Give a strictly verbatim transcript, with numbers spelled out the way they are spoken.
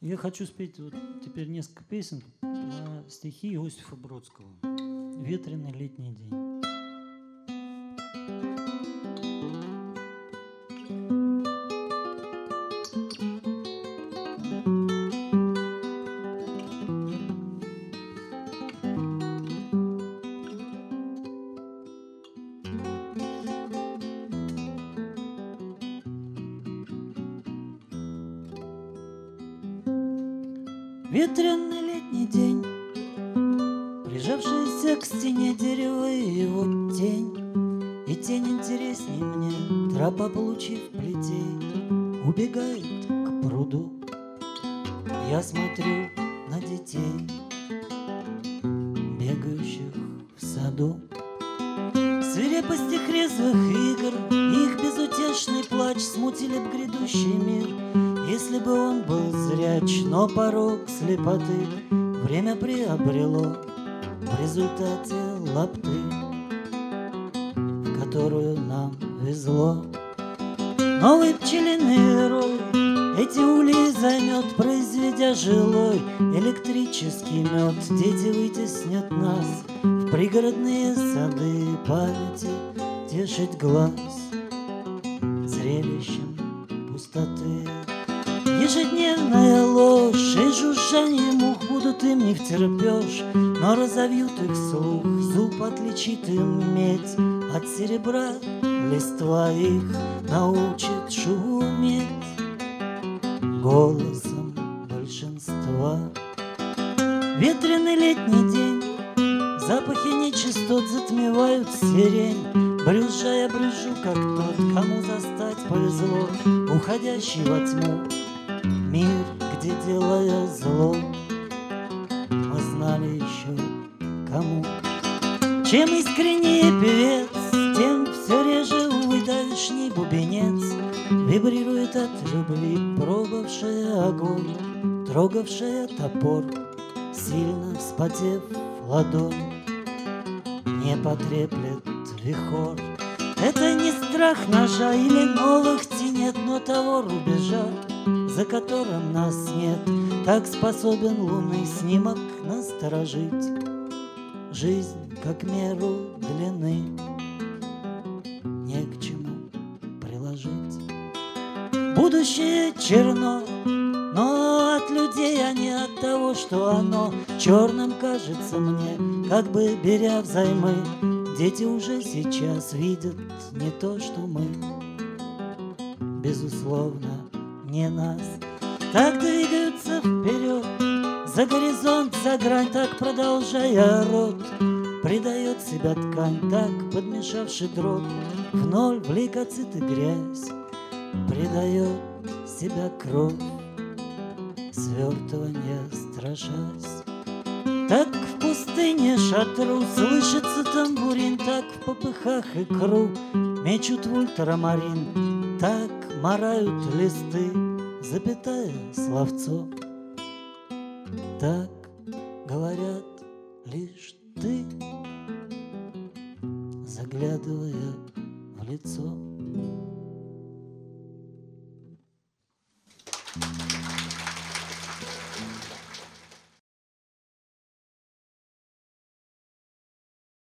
Я хочу спеть вот теперь несколько песен на стихи Иосифа Бродского. «Ветреный летний день». Ветреный летний день, прижавшийся к стене дерева и его тень. И тень интересней мне, тропа, получив плетей, убегает к пруду. Я смотрю на детей, бегающих в саду. Свирепость их резвых игр, их безутешный плач смутили б грядущий мир, если бы он был зряч. Но порог слепоты время приобрело в результате лапты, в которую нам везло. Новый пчелиный рой эти ульи займет, произведя жилой электрический мед. Дети вытеснят нас в пригородные сады памяти, тешить глаз зрелищем пустоты. Ежедневная ложь и жужжание мух будут им не втерпешь, но разовьют их слух, зуб отличит им медь от серебра. Листва их научит шуметь голосом большинства. Ветреный летний день, запахи нечистот затмевают сирень. Брюзжа я брюзжу, как тот, кому застать повезло уходящий во тьму мир, где, делая зло, мы знали еще кому. Чем искреннее певец, тем все реже, увы, давишний бубенец вибрирует от любви, пробовавшая огонь, трогавшая топор, сильно вспотев ладонь, не потреплет вихор. Это не страх ножа или новых тенет, но того рубежа, за которым нас нет. Так способен лунный снимок насторожить жизнь, как меру длины не к чему приложить. Будущее черно, но от людей, а не от того, что оно черным кажется мне, как бы беря взаймы. Дети уже сейчас видят не то, что мы, безусловно, не нас. Так двигаются вперед, за горизонт, за грань, так продолжая род. Придает себя ткань, так подмешавший дрот в ноль в лейкоциты грязь. Придает себя кровь, свертывания страшась. Так в пустыне шатру слышится тамбурин, так в попыхах икру мечут в ультрамарин, так марают листы, запятая словцо. Так говорят лишь ты, заглядывая в лицо.